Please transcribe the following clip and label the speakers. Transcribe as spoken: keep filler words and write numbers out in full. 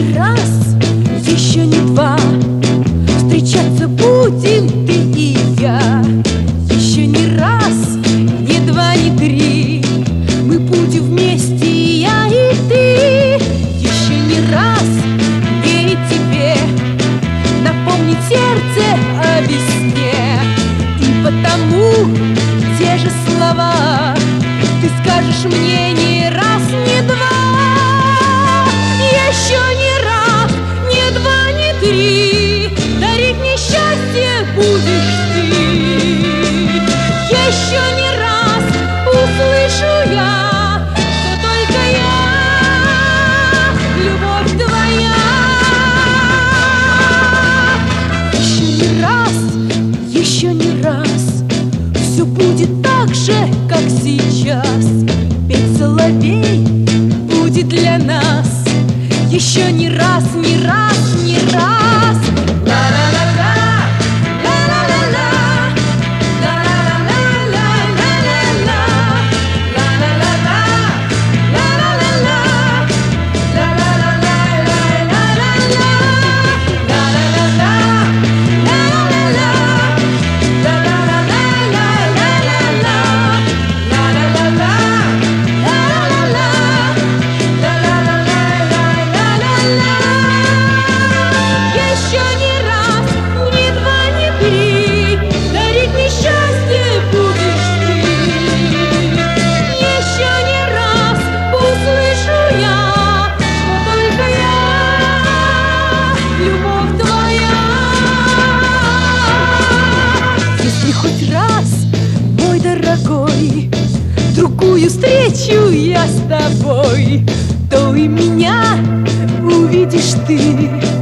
Speaker 1: не раз, еще не два, встречаться будем ты и я. Еще не раз, не два, не три, мы будем вместе, я и ты. Еще не раз мне и тебе напомнить сердце о весне. И потому те же слова ты скажешь мне не раз, не два. Еще не раз, не два, не три, дарить мне счастье будешь ты. Еще не раз услышу я, что только я, любовь твоя. Еще не раз, еще не раз, все будет так же, как сейчас. Петь соловей будет для нас. Еще не раз, не раз, не раз. Ла-ла-ла-ла, ла-ла-ла-ла, ла-ла-ла-ла, ла-ла-ла-ла, ла-ла-ла-ла, ла-ла-ла-ла, ла-ла-ла-ла, хоть раз, мой дорогой, другую встречу я с тобой, то и меня увидишь ты.